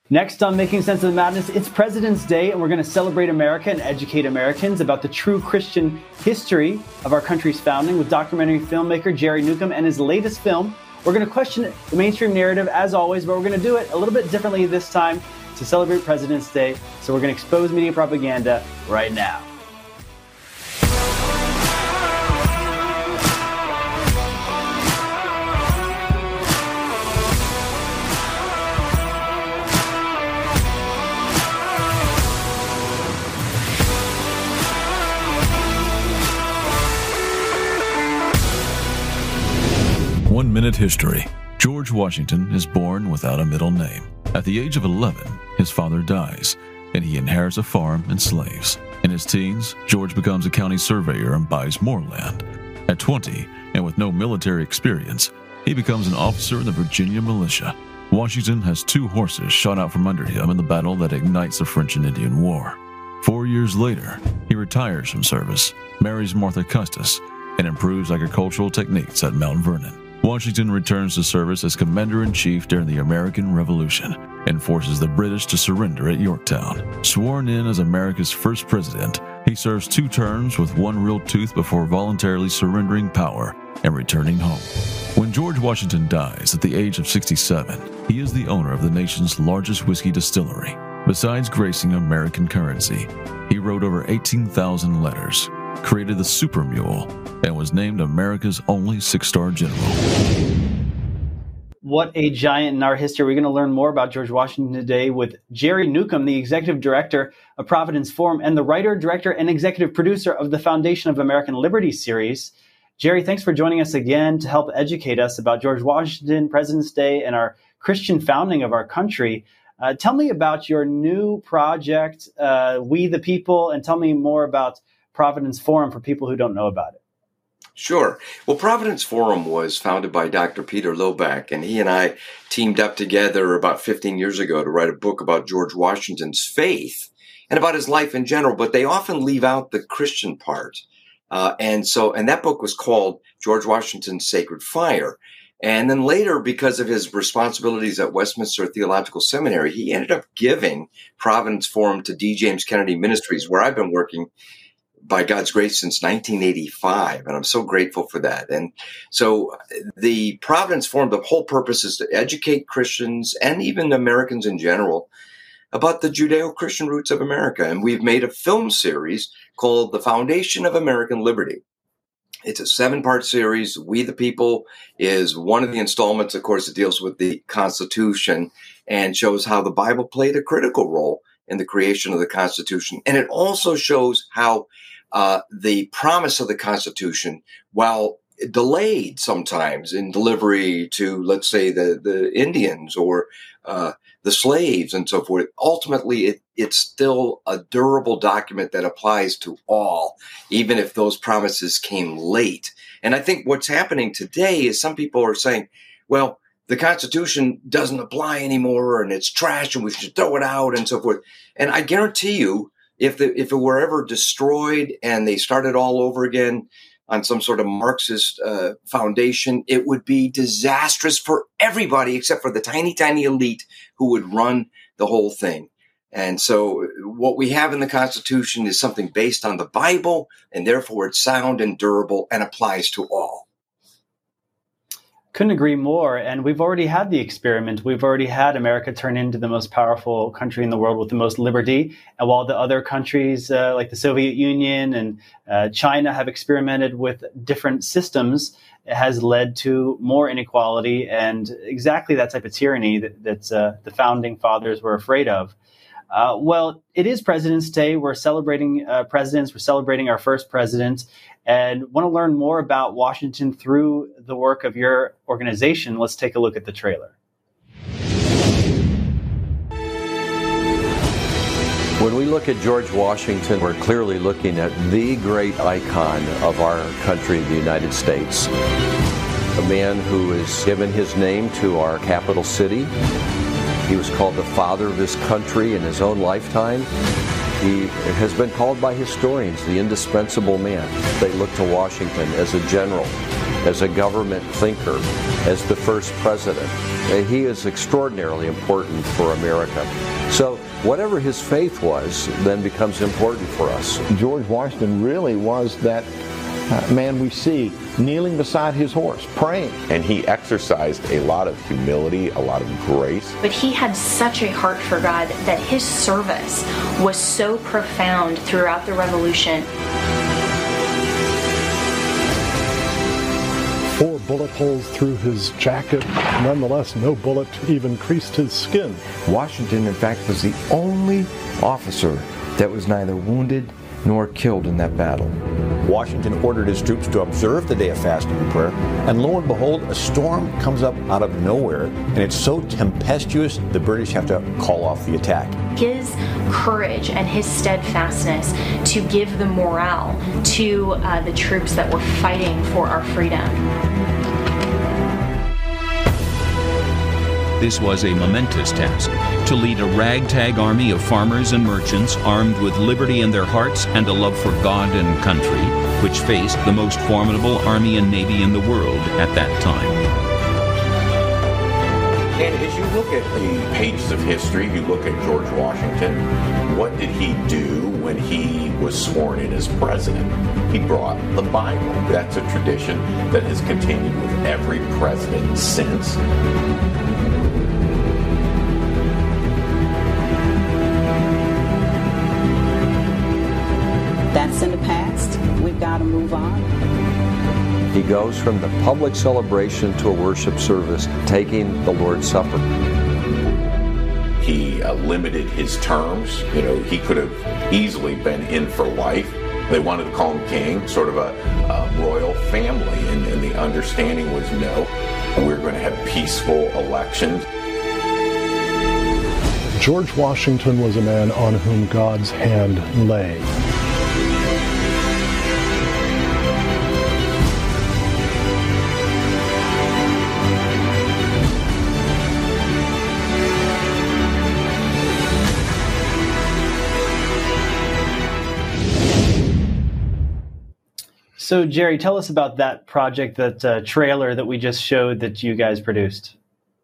Next on Making Sense of the Madness, it's President's Day, and we're going to celebrate America and educate Americans about the true Christian history of our country's founding with documentary filmmaker Jerry Newcomb and his latest film. We're going to question the mainstream narrative, as always, but we're going to do it a little bit differently this time to celebrate President's Day. So we're going to expose media propaganda right now. One-minute history. George Washington is born without a middle name. At the age of 11, his father dies, and he inherits a farm and slaves. In his teens, George becomes a county surveyor and buys more land. At 20, and with no military experience, he becomes an officer in the Virginia militia. Washington has 2 horses shot out from under him in the battle that ignites the French and Indian War. 4 years later, he retires from service, marries Martha Custis, and improves agricultural techniques at Mount Vernon. Washington returns to service as Commander-in-Chief during the American Revolution and forces the British to surrender at Yorktown. Sworn in as America's first president, he serves 2 terms with 1 real tooth before voluntarily surrendering power and returning home. When George Washington dies at the age of 67, he is the owner of the nation's largest whiskey distillery. Besides gracing American currency, he wrote over 18,000 letters, created the Super Mule, and was named America's only 6-star general. What a giant in our history. We're going to learn more about George Washington today with Jerry Newcomb, the executive director of Providence Forum and the writer, director, and executive producer of the Foundation of American Liberty series. Jerry, thanks for joining us again to help educate us about George Washington, President's Day, and our Christian founding of our country. Tell me about your new project, We the People, and tell me more about Providence Forum for people who don't know about it. Sure. Well, Providence Forum was founded by Dr. Peter Loback, and he and I teamed up together about 15 years ago to write a book about George Washington's faith and about his life in general, but they often leave out the Christian part. And that book was called George Washington's Sacred Fire. And then later, because of his responsibilities at Westminster Theological Seminary, he ended up giving Providence Forum to D. James Kennedy Ministries, where I've been working by God's grace since 1985, and I'm so grateful for that. And so the Providence Forum, the whole purpose is to educate Christians and even Americans in general about the Judeo-Christian roots of America. And we've made a film series called The Foundation of American Liberty. It's a 7-part series. We the People is one of the installments, of course, that deals with the Constitution and shows how the Bible played a critical role in the creation of the Constitution. And it also shows how the promise of the Constitution, while delayed sometimes in delivery to, let's say, the Indians or the slaves and so forth, ultimately it's still a durable document that applies to all, even if those promises came late. And I think what's happening today is some people are saying, well, the Constitution doesn't apply anymore and it's trash and we should throw it out and so forth. And I guarantee you, if it were ever destroyed and they started all over again on some sort of Marxist foundation, it would be disastrous for everybody except for the tiny, tiny elite who would run the whole thing. And so what we have in the Constitution is something based on the Bible, and therefore it's sound and durable and applies to all. Couldn't agree more. And we've already had the experiment. We've already had America turn into the most powerful country in the world with the most liberty. And while the other countries like the Soviet Union and China have experimented with different systems, it has led to more inequality and exactly that type of tyranny that the founding fathers were afraid of. Well, it is President's Day. We're celebrating presidents. We're celebrating our first president. And want to learn more about Washington through the work of your organization. Let's take a look at the trailer. When we look at George Washington, we're clearly looking at the great icon of our country, the United States. A man who has given his name to our capital city. He was called the father of this country in his own lifetime. He has been called by historians the indispensable man. They look to Washington as a general, as a government thinker, as the first president. He is extraordinarily important for America. So whatever his faith was then becomes important for us. George Washington really was that man we see kneeling beside his horse, praying. And he exercised a lot of humility, a lot of grace. But he had such a heart for God that his service was so profound throughout the Revolution. 4 bullet holes through his jacket. Nonetheless, no bullet even creased his skin. Washington, in fact, was the only officer that was neither wounded nor killed in that battle. Washington ordered his troops to observe the day of fasting and prayer, and lo and behold, a storm comes up out of nowhere, and it's so tempestuous, the British have to call off the attack. His courage and his steadfastness to give the morale to the troops that were fighting for our freedom. This was a momentous task, to lead a ragtag army of farmers and merchants armed with liberty in their hearts and a love for God and country, which faced the most formidable army and navy in the world at that time. And as you look at the pages of history, you look at George Washington, what did he do when he was sworn in as president? He brought the Bible. That's a tradition that has continued with every president since. That's in the past. We've got to move on. He goes from the public celebration to a worship service, taking the Lord's Supper. He limited his terms. You know, he could have easily been in for life. They wanted to call him king, sort of a royal family, and the understanding was no, we're going to have peaceful elections. George Washington was a man on whom God's hand lay. So, Jerry, tell us about that project, that trailer that we just showed that you guys produced.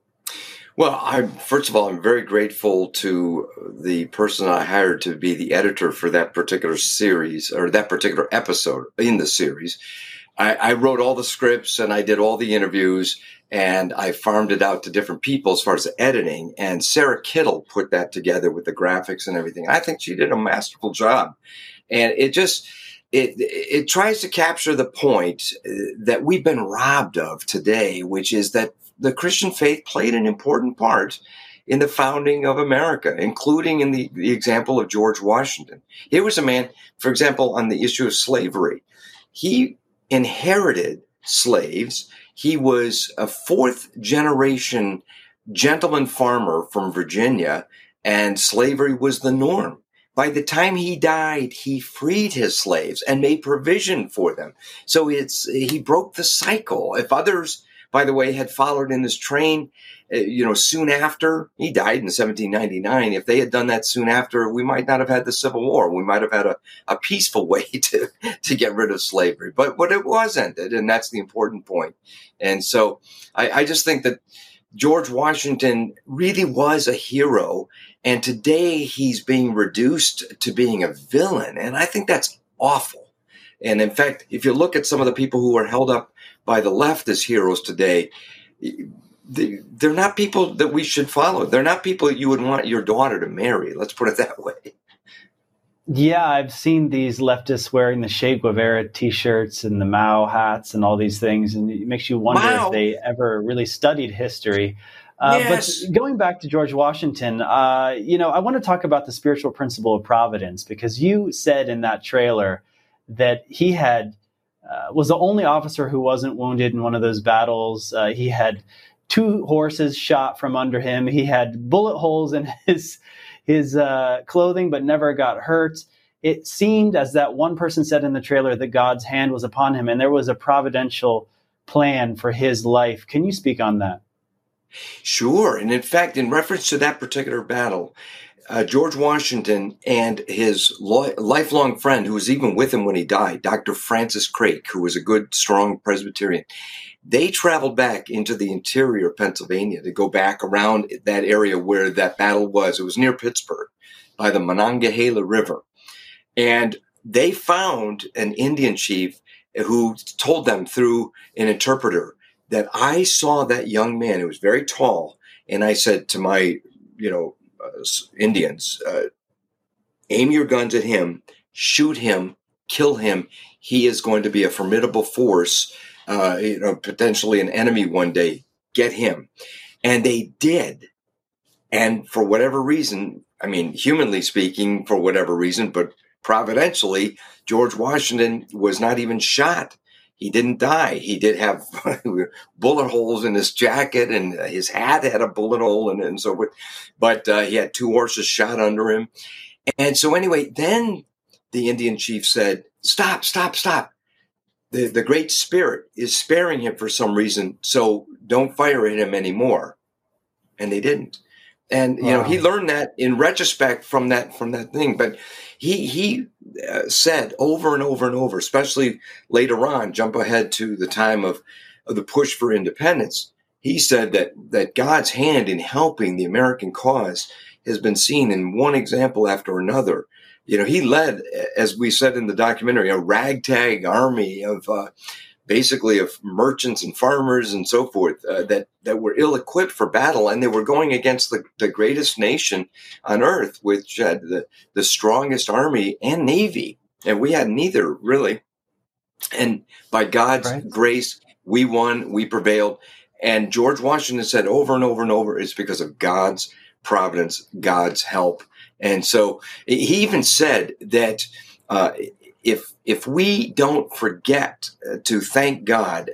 Well, first of all, I'm very grateful to the person I hired to be the editor for that particular series, or that particular episode in the series. I wrote all the scripts and I did all the interviews, and I farmed it out to different people as far as the editing. And Sarah Kittle put that together with the graphics and everything. I think she did a masterful job. And it tries to capture the point that we've been robbed of today, which is that the Christian faith played an important part in the founding of America, including in the example of George Washington. Here was a man, for example, on the issue of slavery. He inherited slaves. He was a 4th generation gentleman farmer from Virginia, and slavery was the norm. By the time he died, he freed his slaves and made provision for them. So he broke the cycle. If others, by the way, had followed in his train, soon after, he died in 1799. If they had done that soon after, we might not have had the Civil War. We might have had a peaceful way to get rid of slavery. But it was ended, and that's the important point. And so I just think that George Washington really was a hero, and today he's being reduced to being a villain, and I think that's awful. And in fact, if you look at some of the people who are held up by the left as heroes today, they're not people that we should follow. They're not people that you would want your daughter to marry. Let's put it that way. Yeah, I've seen these leftists wearing the Che Guevara T-shirts and the Mao hats and all these things, and it makes you wonder if they ever really studied history. Yes. But going back to George Washington, I want to talk about the spiritual principle of providence, because you said in that trailer that he was the only officer who wasn't wounded in one of those battles. He had 2 horses shot from under him. He had bullet holes in his clothing, but never got hurt. It seemed, as that one person said in the trailer, that God's hand was upon him, and there was a providential plan for his life. Can you speak on that? Sure. And in fact, in reference to that particular battle, George Washington and his lifelong friend, who was even with him when he died, Dr. Francis Craik, who was a good, strong Presbyterian, they traveled back into the interior of Pennsylvania to go back around that area where that battle was. It was near Pittsburgh by the Monongahela River. And they found an Indian chief who told them through an interpreter that I saw that young man who was very tall. And I said to my, Indians, aim your guns at him, shoot him, kill him. He is going to be a formidable force, potentially an enemy one day. Get him. And they did. And for whatever reason, humanly speaking, for whatever reason, but providentially, George Washington was not even shot. He didn't die. He did have bullet holes in his jacket, and his hat had a bullet hole in it and so forth. But he had 2 horses shot under him. And so anyway, then the Indian chief said, stop. The Great Spirit is sparing him for some reason, so don't fire at him anymore. And they didn't. And, he learned that in retrospect from that thing. But he said over and over and over, especially later on, jump ahead to the time of the push for independence. He said that God's hand in helping the American cause has been seen in one example after another. He led, as we said in the documentary, a ragtag army of basically of merchants and farmers and so forth that were ill-equipped for battle, and they were going against the greatest nation on earth, which had the strongest army and navy, and we had neither, really. And by God's grace, we won, we prevailed. And George Washington said over and over and over, it's because of God's providence, God's help. And so he even said that if we don't forget to thank God,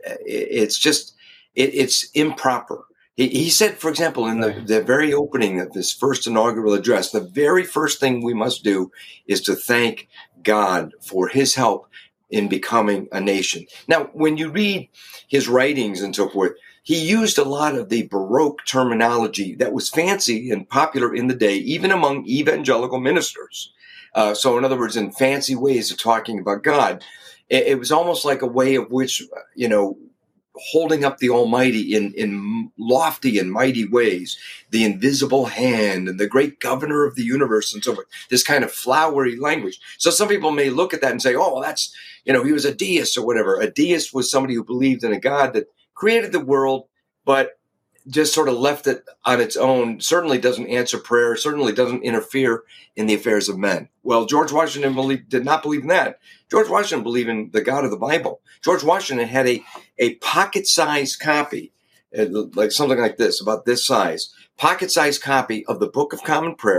it's improper. He said, for example, in the very opening of his first inaugural address, the very first thing we must do is to thank God for his help in becoming a nation. Now, when you read his writings and so forth, he used a lot of the Baroque terminology that was fancy and popular in the day, even among evangelical ministers. So in other words, in fancy ways of talking about God, it was almost like a way of which, holding up the Almighty in lofty and mighty ways, the invisible hand and the great governor of the universe and so forth, this kind of flowery language. So some people may look at that and say, oh, that's, he was a deist or whatever. A deist was somebody who believed in a God that created the world, but just sort of left it on its own, certainly doesn't answer prayer, certainly doesn't interfere in the affairs of men. Well, George Washington did not believe in that. George Washington believed in the God of the Bible. George Washington had a pocket-sized copy, like something like this, about this size, pocket-sized copy of the Book of Common Prayer,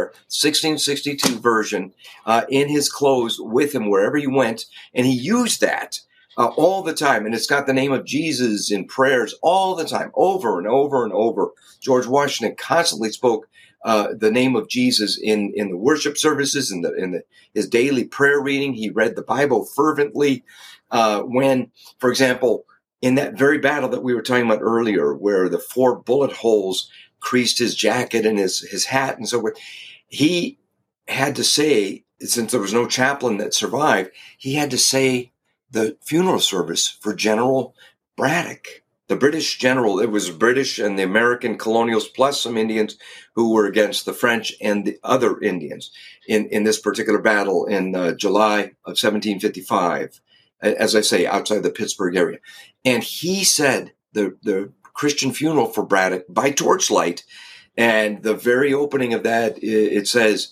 1662 version, in his clothes with him wherever he went, and he used that all the time. And it's got the name of Jesus in prayers all the time, over and over and over. George Washington constantly spoke the name of Jesus in the worship services, in his daily prayer reading. He read the Bible fervently. When, for example, in that very battle that we were talking about earlier, where the 4 bullet holes creased his jacket and his hat and so forth, he had to say, since there was no chaplain that survived, he had to say the funeral service for General Braddock, the British general. It was British and the American colonials plus some Indians who were against the French and the other Indians in this particular battle in July of 1755, as I say, outside the Pittsburgh area. And he said the Christian funeral for Braddock by torchlight. And the very opening of that, it says,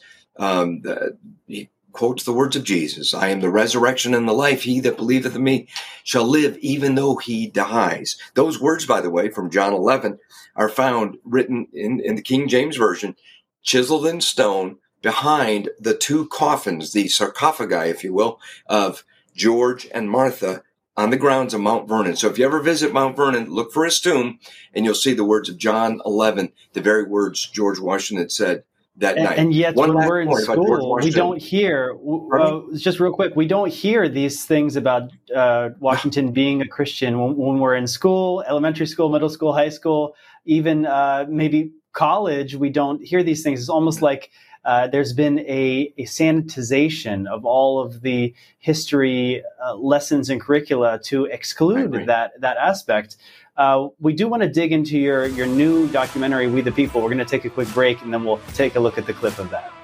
he quotes the words of Jesus, I am the resurrection and the life. He that believeth in me shall live even though he dies. Those words, by the way, from John 11 are found written in the King James Version, chiseled in stone behind the 2 coffins, the sarcophagi, if you will, of George and Martha on the grounds of Mount Vernon. So if you ever visit Mount Vernon, look for his tomb and you'll see the words of John 11, the very words George Washington said that night. And yet, when we're in school, we don't hear, just real quick, we don't hear these things about Washington being a Christian when we're in school, elementary school, middle school, high school. even maybe college, we don't hear these things. It's almost like there's been a sanitization of all of the history lessons and curricula to exclude that aspect. We do want to dig into your new documentary, We the People. We're going to take a quick break, and then we'll take a look at the clip of that.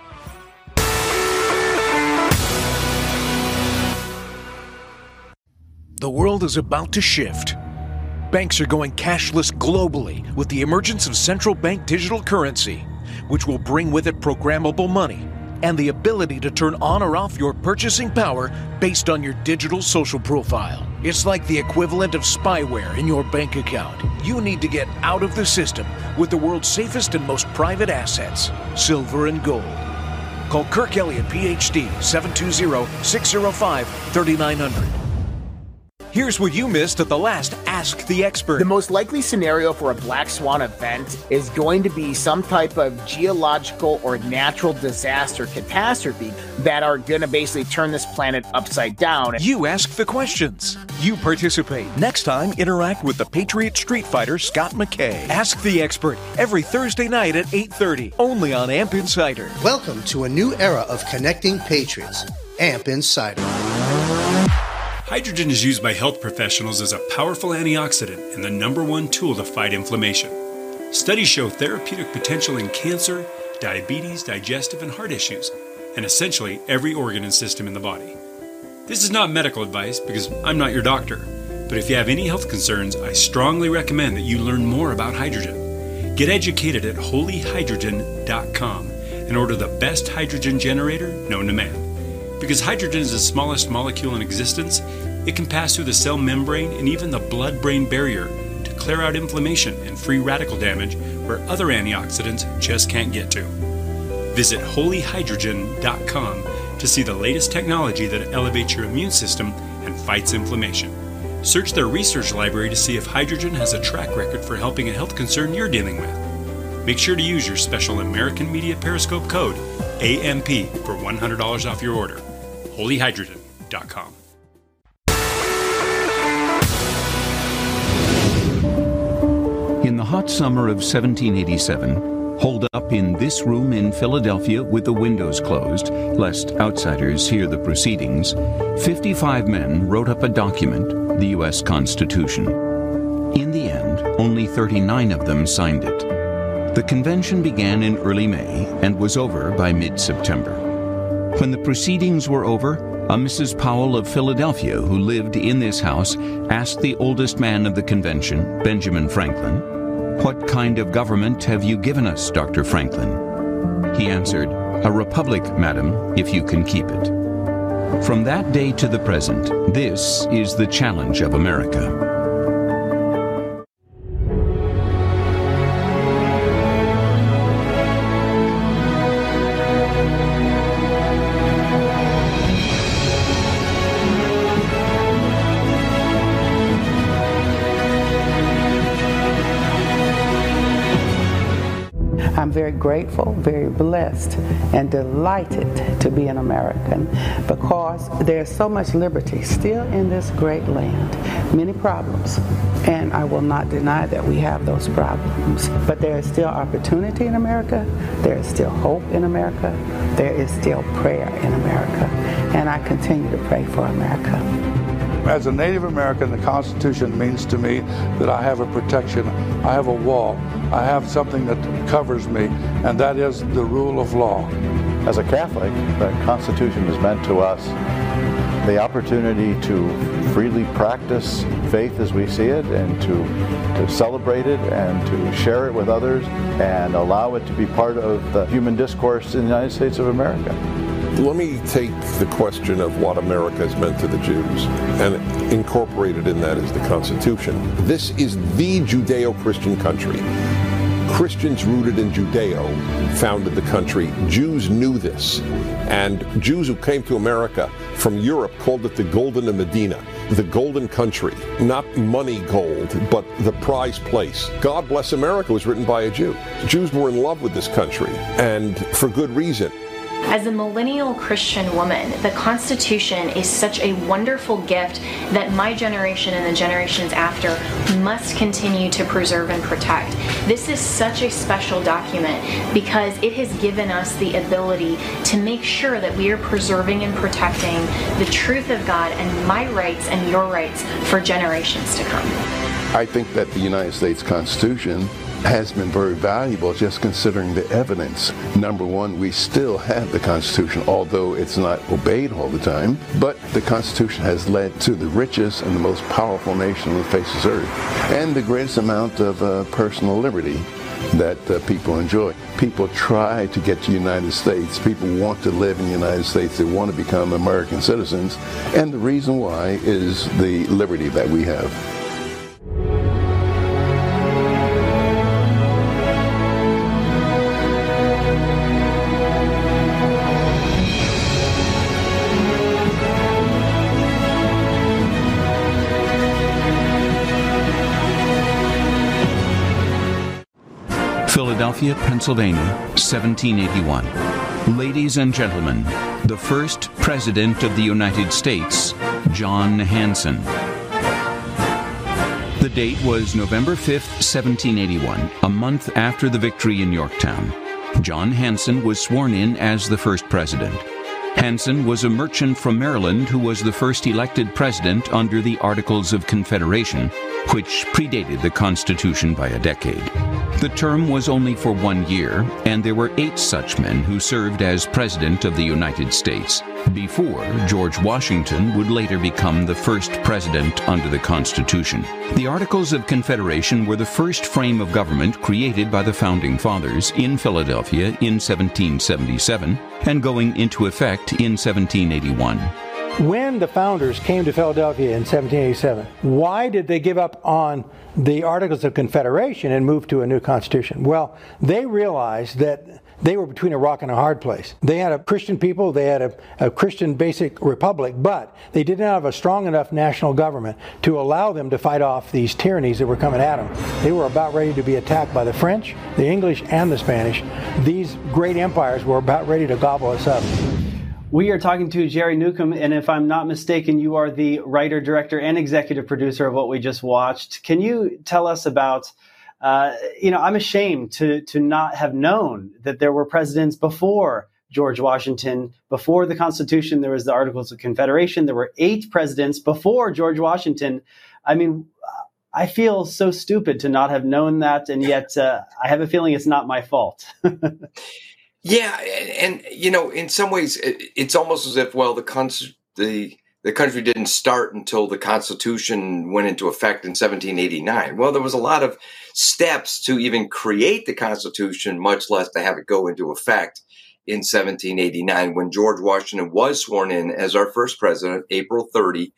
The world is about to shift. Banks are going cashless globally with the emergence of central bank digital currency, which will bring with it programmable money and the ability to turn on or off your purchasing power based on your digital social profile. It's like the equivalent of spyware in your bank account. You need to get out of the system with the world's safest and most private assets, silver and gold. Call Kirk Elliott, PhD, 720-605-3900. Here's what you missed at the last Ask the Expert. The most likely scenario for a black swan event is going to be some type of geological or natural disaster catastrophe that are going to basically turn this planet upside down. You ask the questions. You participate. Next time, interact with the Patriot Street Fighter, Scott McKay. Ask the Expert, every Thursday night at 8:30, only on AMP Insider. Welcome to a new era of connecting patriots. AMP Insider. Hydrogen is used by health professionals as a powerful antioxidant and the #1 tool to fight inflammation. Studies show therapeutic potential in cancer, diabetes, digestive, and heart issues, and essentially every organ and system in the body. This is not medical advice because I'm not your doctor, but if you have any health concerns, I strongly recommend that you learn more about hydrogen. Get educated at holyhydrogen.com and order the best hydrogen generator known to man. Because hydrogen is the smallest molecule in existence, it can pass through the cell membrane and even the blood-brain barrier to clear out inflammation and free radical damage where other antioxidants just can't get to. Visit holyhydrogen.com to see the latest technology that elevates your immune system and fights inflammation. Search their research library to see if hydrogen has a track record for helping a health concern you're dealing with. Make sure to use your special American Media Periscope code, AMP, for $100 off your order. holyhydrogen.com. In the hot summer of 1787, holed up in this room in Philadelphia with the windows closed, lest outsiders hear the proceedings, 55 men wrote up a document, the U.S. Constitution. In the end, only 39 of them signed it. The convention began in early May and was over by mid-September. When the proceedings were over, a Mrs. Powell of Philadelphia who lived in this house asked the oldest man of the convention, Benjamin Franklin, "What kind of government have you given us, Dr. Franklin?" He answered, "A republic, madam, if you can keep it." From that day to the present, this is the challenge of America. I'm very grateful, very blessed, and delighted to be an American because there's so much liberty still in this great land. Many problems, and I will not deny that we have those problems, but there is still opportunity in America, there is still hope in America, there is still prayer in America, and I continue to pray for America. As a Native American, the Constitution means to me that I have a protection, I have a wall, I have something that covers me, and that is the rule of law. As a Catholic, the Constitution is meant to us the opportunity to freely practice faith as we see it, and to celebrate it, and to share it with others, and allow it to be part of the human discourse in the United States of America. Let me take the question of what America has meant to the Jews, and incorporated in that is the Constitution. This is the Judeo-Christian country. Christians rooted in Judeo founded the country. Jews knew this, and Jews who came to America from Europe called it the Golden Medina, the golden country, not money gold, but the prized place. God Bless America was written by a Jew. Jews were in love with this country, and for good reason. As a millennial Christian woman, the Constitution is such a wonderful gift that my generation and the generations after must continue to preserve and protect. This is such a special document because it has given us the ability to make sure that we are preserving and protecting the truth of God and my rights and your rights for generations to come. I think that the United States Constitution has been very valuable, just considering the evidence. Number one, we still have the Constitution, although it's not obeyed all the time, but the Constitution has led to the richest and the most powerful nation on the face of the earth, and the greatest amount of personal liberty that people enjoy. People try to get to the United States. People want to live in the United States. They want to become American citizens, and the reason why is the liberty that we have. Philadelphia, Pennsylvania, 1781. Ladies and gentlemen, the first President of the United States, John Hanson. The date was November 5th, 1781, a month after the victory in Yorktown. John Hanson was sworn in as the first president. Hanson was a merchant from Maryland who was the first elected president under the Articles of Confederation, which predated the Constitution by a decade. The term was only for 1 year, and there were 8 such men who served as President of the United States, before George Washington would later become the first president under the Constitution. The Articles of Confederation were the first frame of government created by the Founding Fathers in Philadelphia in 1777, and going into effect in 1781. When the founders came to Philadelphia in 1787, why did they give up on the Articles of Confederation and move to a new constitution? Well, they realized that they were between a rock and a hard place. They had a Christian people, they had a Christian basic republic, but they didn't have a strong enough national government to allow them to fight off these tyrannies that were coming at them. They were about ready to be attacked by the French, the English, and the Spanish. These great empires were about ready to gobble us up. We are talking to Jerry Newcomb, and if I'm not mistaken, you are the writer, director, and executive producer of what we just watched. Can you tell us about, I'm ashamed to not have known that there were presidents before George Washington. Before the Constitution, there was the Articles of Confederation. There were 8 presidents before George Washington. I mean, I feel so stupid to not have known that, and yet I have a feeling it's not my fault. Yeah, and in some ways, it's almost as if, well, the country didn't start until the Constitution went into effect in 1789. Well, there was a lot of steps to even create the Constitution, much less to have it go into effect in 1789, when George Washington was sworn in as our first president, April 30,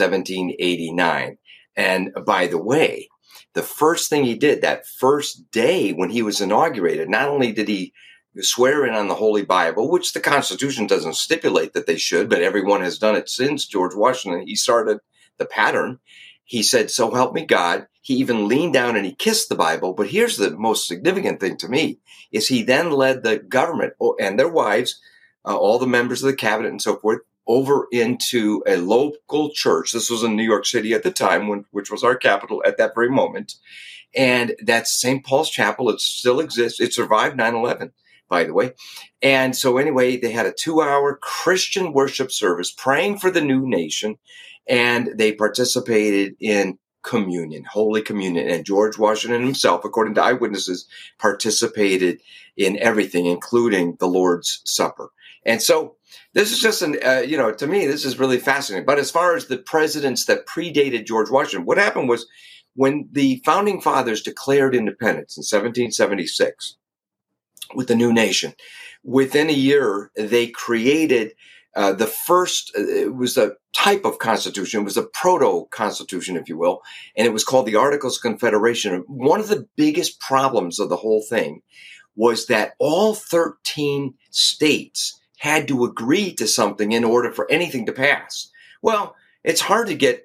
1789. And by the way, the first thing he did that first day when he was inaugurated, not only did he swear in on the Holy Bible, which the Constitution doesn't stipulate that they should, but everyone has done it since George Washington. He started the pattern. He said, "So help me God." He even leaned down and he kissed the Bible. But here's the most significant thing to me, is he then led the government and their wives, all the members of the cabinet and so forth, over into a local church. This was in New York City at the time, which was our capital at that very moment. And that's St. Paul's Chapel. It still exists. It survived 9/11. By the way. And so anyway, they had a 2-hour Christian worship service praying for the new nation, and they participated in communion, Holy Communion. And George Washington himself, according to eyewitnesses, participated in everything, including the Lord's Supper. And so this is just to me, this is really fascinating. But as far as the presidents that predated George Washington, what happened was when the Founding Fathers declared independence in 1776, with the new nation, within a year, they created the first, it was a type of constitution, it was a proto-constitution, if you will, and it was called the Articles of Confederation. One of the biggest problems of the whole thing was that all 13 states had to agree to something in order for anything to pass. Well, it's hard to get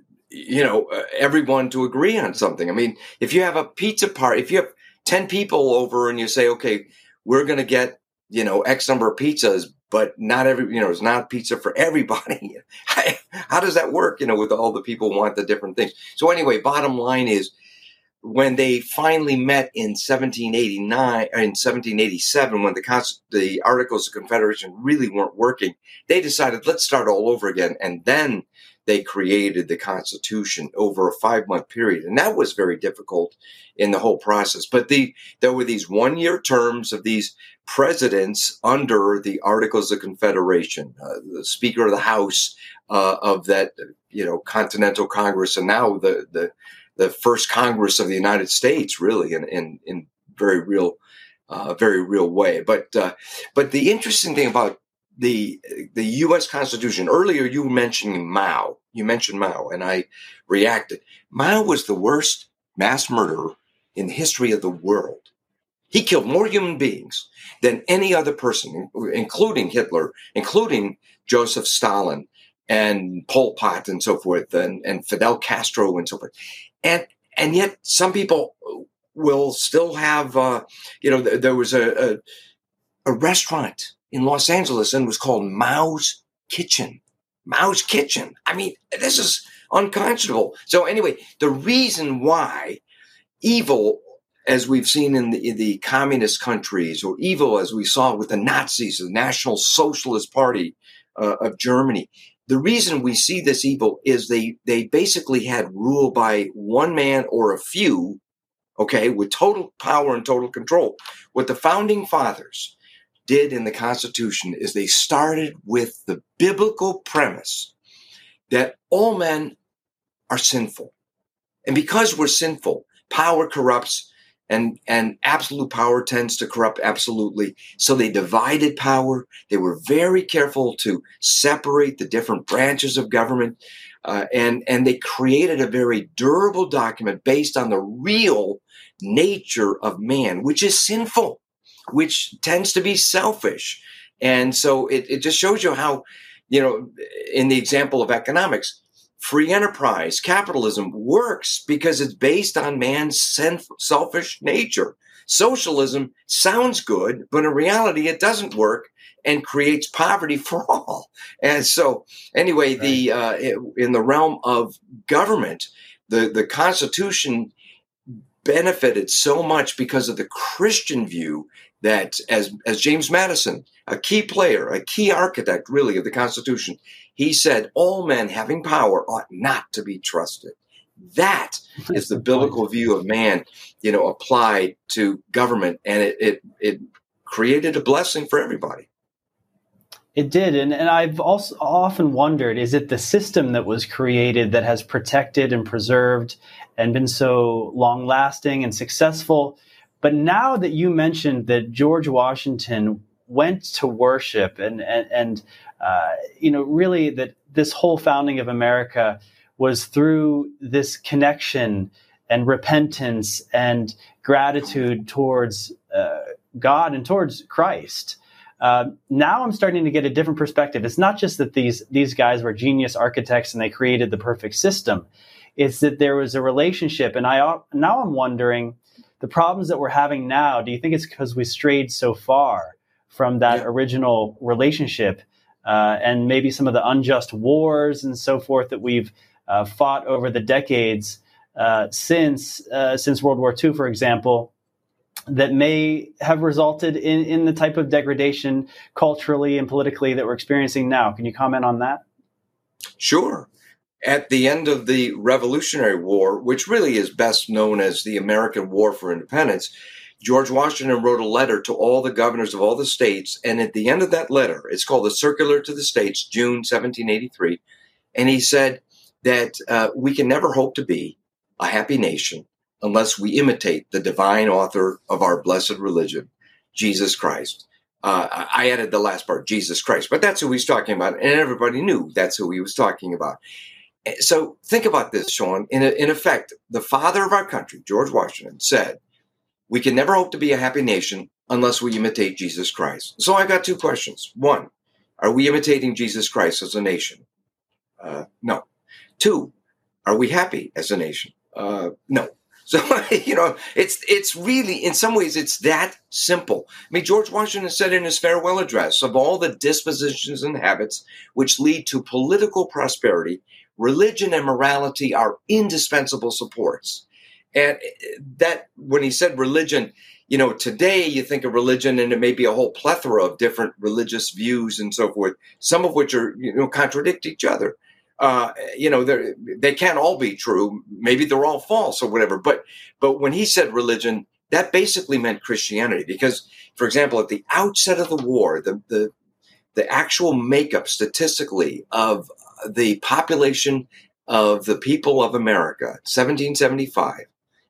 everyone to agree on something. I mean, if you have a pizza party, if you have 10 people over and you say, okay, we're going to get, X number of pizzas, but not it's not pizza for everybody. How does that work, with all the people want the different things? So anyway, bottom line is, when they finally met in 1787, when the Articles of Confederation really weren't working, they decided, let's start all over again. And then they created the Constitution over a 5-month period. And that was very difficult in the whole process. But there were these 1-year terms of these presidents under the Articles of Confederation, the Speaker of the House of that, Continental Congress, and now the first Congress of the United States, really, in very real way. But the interesting thing about the U.S. Constitution, earlier you mentioned Mao, and I reacted. Mao was the worst mass murderer in the history of the world. He killed more human beings than any other person, including Hitler, including Joseph Stalin and Pol Pot and so forth, and Fidel Castro and so forth. And yet some people will still have, there was a restaurant in Los Angeles, and it was called Mao's Kitchen. Mao's Kitchen. I mean, this is unconscionable. So anyway, the reason why evil, as we've seen in the communist countries, or evil as we saw with the Nazis, the National Socialist Party of Germany, the reason we see this evil is they basically had rule by one man or a few, okay, with total power and total control. What the founding fathers did in the Constitution is they started with the biblical premise that all men are sinful. And because we're sinful, power corrupts, and absolute power tends to corrupt absolutely. So they divided power. They were very careful to separate the different branches of government. And they created a very durable document based on the real nature of man, which is sinful, which tends to be selfish. And so it just shows you how, in the example of economics, free enterprise, capitalism works because it's based on man's selfish nature. Socialism sounds good, but in reality, it doesn't work and creates poverty for all. And so anyway, in the realm of government, the Constitution benefited so much because of the Christian view that, as James Madison, a key player, a key architect really of the Constitution, he said, all men having power ought not to be trusted. That is the biblical view of man, applied to government, and it created a blessing for everybody. It did, and I've also often wondered, is it the system that was created that has protected and preserved and been so long-lasting and successful? But now that you mentioned that George Washington went to worship and really that this whole founding of America was through this connection and repentance and gratitude towards God and towards Christ. Now I'm starting to get a different perspective. It's not just that these guys were genius architects and they created the perfect system. It's that there was a relationship. And now I'm wondering, the problems that we're having now, do you think it's because we strayed so far from that original relationship, and maybe some of the unjust wars and so forth that we've fought over the decades since World War II, for example, that may have resulted in the type of degradation culturally and politically that we're experiencing now? Can you comment on that? Sure. At the end of the Revolutionary War, which really is best known as the American War for Independence, George Washington wrote a letter to all the governors of all the states. And at the end of that letter, it's called the Circular to the States, June 1783. And he said that we can never hope to be a happy nation unless we imitate the divine author of our blessed religion, Jesus Christ. I added the last part, Jesus Christ, but that's who he's talking about. And everybody knew that's who he was talking about. So think about this, Sean. In effect, the father of our country, George Washington, said, we can never hope to be a happy nation unless we imitate Jesus Christ. So I got two questions. One, are we imitating Jesus Christ as a nation? No. Two, are we happy as a nation? No. So, it's really, in some ways, it's that simple. I mean, George Washington said in his farewell address, of all the dispositions and habits which lead to political prosperity, religion and morality are indispensable supports. And that, when he said religion, today you think of religion and it may be a whole plethora of different religious views and so forth, some of which are, contradict each other. They can't all be true. Maybe they're all false or whatever. But when he said religion, that basically meant Christianity. Because, for example, at the outset of the war, the actual makeup statistically of the population of the people of America, 1775,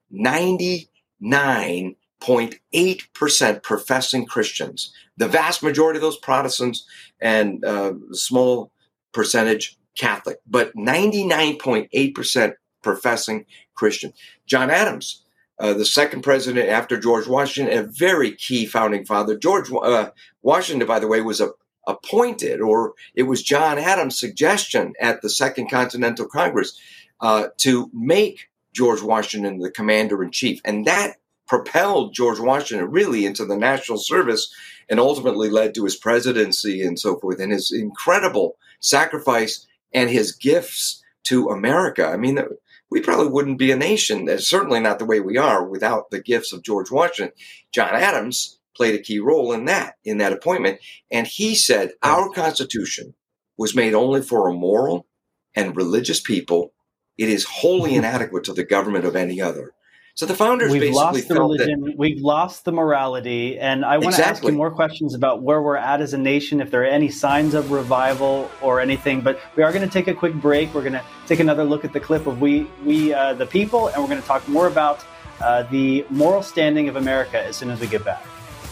99.8% professing Christians. The vast majority of those Protestants and small percentage Catholic, but 99.8% professing Christian. John Adams, the second president after George Washington, a very key founding father. George Washington, by the way, was appointed, or it was John Adams' suggestion at the Second Continental Congress to make George Washington the commander-in-chief. And that propelled George Washington really into the national service and ultimately led to his presidency and so forth, and his incredible sacrifice and his gifts to America. I mean, we probably wouldn't be a nation, certainly not the way we are, without the gifts of George Washington. John Adams played a key role in that appointment. And he said, our Constitution was made only for a moral and religious people. It is wholly inadequate to the government of any other. So the founders we've basically lost the felt religion, that we've lost the morality, and I want to ask you more questions about where we're at as a nation, if there are any signs of revival or anything. But we are going to take a quick break. We're going to take another look at the clip of We the People, and we're going to talk more about the moral standing of America as soon as we get back.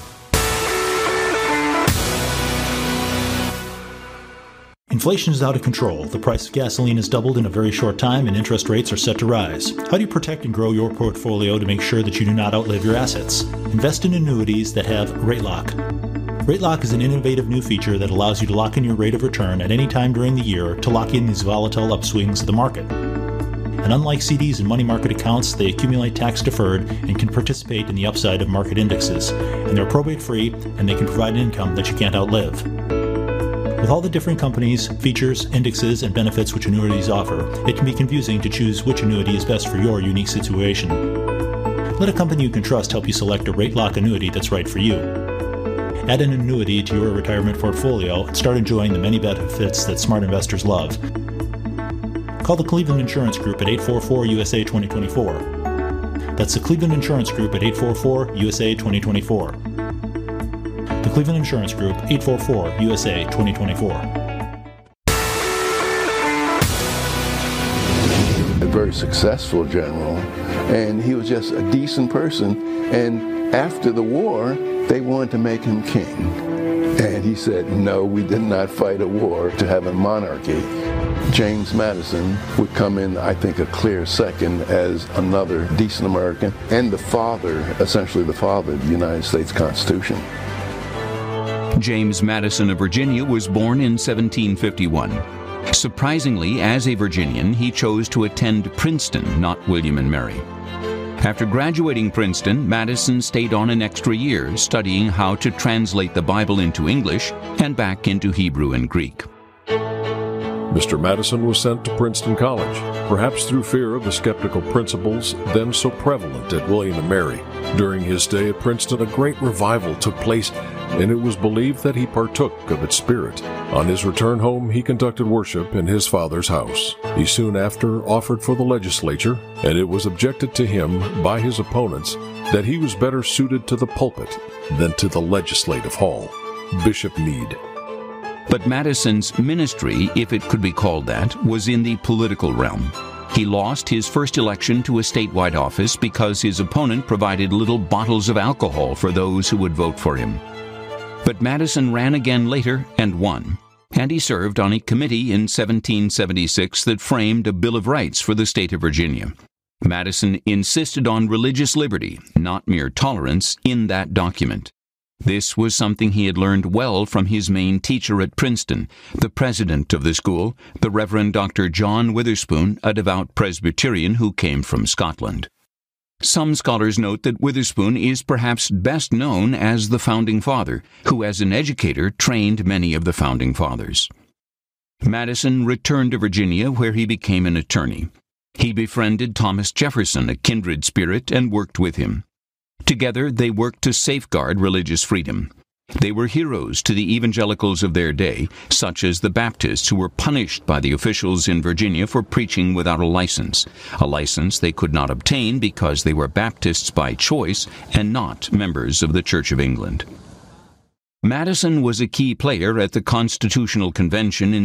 Inflation is out of control. The price of gasoline has doubled in a very short time, and interest rates are set to rise. How do you protect and grow your portfolio to make sure that you do not outlive your assets? Invest in annuities that have Rate Lock. Rate Lock is an innovative new feature that allows you to lock in your rate of return at any time during the year to lock in these volatile upswings of the market. And unlike CDs and money market accounts, they accumulate tax-deferred and can participate in the upside of market indexes. And they're probate-free, and they can provide an income that you can't outlive. With all the different companies, features, indexes, and benefits which annuities offer, it can be confusing to choose which annuity is best for your unique situation. Let a company you can trust help you select a Rate Lock annuity that's right for you. Add an annuity to your retirement portfolio and start enjoying the many benefits that smart investors love. Call the Cleveland Insurance Group at 844-USA-2024. That's the Cleveland Insurance Group at 844-USA-2024. The Cleveland Insurance Group, 844-USA-2024. A very successful general, and he was just a decent person. And after the war, they wanted to make him king. And he said, no, we did not fight a war to have a monarchy. James Madison would come in, I think, a clear second as another decent American and the father, essentially the father of the United States Constitution. James Madison of Virginia was born in 1751. Surprisingly, as a Virginian, he chose to attend Princeton, not William and Mary. After graduating Princeton, Madison stayed on an extra year, studying how to translate the Bible into English and back into Hebrew and Greek. Mr. Madison was sent to Princeton College, perhaps through fear of the skeptical principles then so prevalent at William and Mary. During his stay at Princeton, a great revival took place, and it was believed that he partook of its spirit. On his return home, he conducted worship in his father's house. He soon after offered for the legislature, and it was objected to him by his opponents that he was better suited to the pulpit than to the legislative hall. Bishop Meade. But Madison's ministry, if it could be called that, was in the political realm. He lost his first election to a statewide office because his opponent provided little bottles of alcohol for those who would vote for him. But Madison ran again later and won, and he served on a committee in 1776 that framed a Bill of Rights for the state of Virginia. Madison insisted on religious liberty, not mere tolerance, in that document. This was something he had learned well from his main teacher at Princeton, the president of the school, the Reverend Dr. John Witherspoon, a devout Presbyterian who came from Scotland. Some scholars note that Witherspoon is perhaps best known as the Founding Father, who as an educator trained many of the Founding Fathers. Madison returned to Virginia, where he became an attorney. He befriended Thomas Jefferson, a kindred spirit, and worked with him. Together, they worked to safeguard religious freedom. They were heroes to the evangelicals of their day, such as the Baptists, who were punished by the officials in Virginia for preaching without a license they could not obtain because they were Baptists by choice and not members of the Church of England. Madison was a key player at the Constitutional Convention in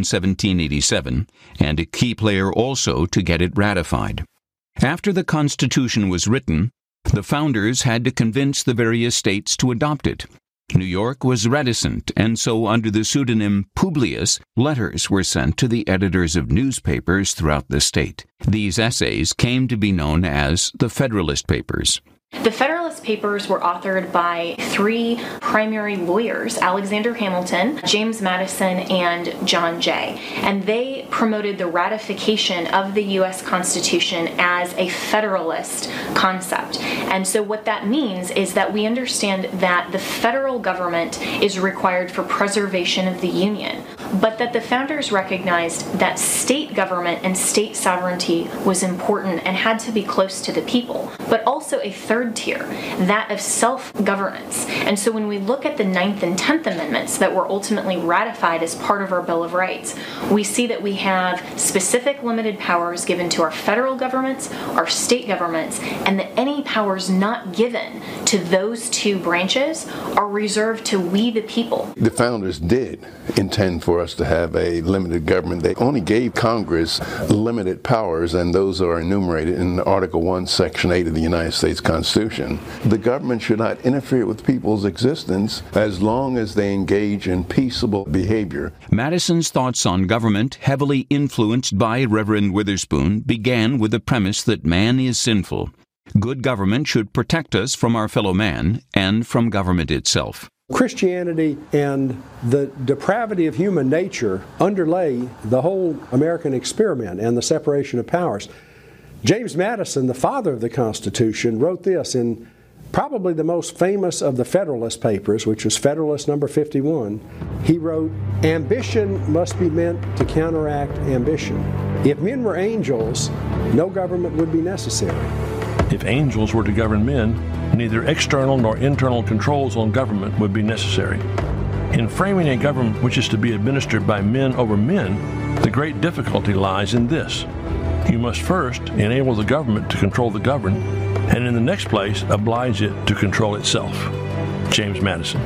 1787, and a key player also to get it ratified. After the Constitution was written, the founders had to convince the various states to adopt it. New York was reticent, and so under the pseudonym Publius, letters were sent to the editors of newspapers throughout the state. These essays came to be known as the Federalist Papers. The Federalist Papers were authored by three primary lawyers, Alexander Hamilton, James Madison, and John Jay. And they promoted the ratification of the U.S. Constitution as a Federalist concept. And so what that means is that we understand that the federal government is required for preservation of the Union, but that the founders recognized that state government and state sovereignty was important and had to be close to the people, but also a third tier, that of self-governance. And so when we look at the 9th and 10th Amendments that were ultimately ratified as part of our Bill of Rights, we see that we have specific limited powers given to our federal governments, our state governments, and that any powers not given to those two branches are reserved to we the people. The founders did intend for us to have a limited government. They only gave Congress limited powers, and those are enumerated in Article 1, Section 8 of the United States Constitution. The government should not interfere with people's existence as long as they engage in peaceable behavior. Madison's thoughts on government, heavily influenced by Reverend Witherspoon, began with the premise that man is sinful. Good government should protect us from our fellow man and from government itself. Christianity and the depravity of human nature underlay the whole American experiment and the separation of powers. James Madison, the father of the Constitution, wrote this in probably the most famous of the Federalist Papers, which was Federalist number 51. He wrote, "Ambition must be meant to counteract ambition. If men were angels, no government would be necessary." If angels were to govern men, neither external nor internal controls on government would be necessary. In framing a government which is to be administered by men over men, the great difficulty lies in this. You must first enable the government to control the governed, and in the next place, oblige it to control itself. James Madison.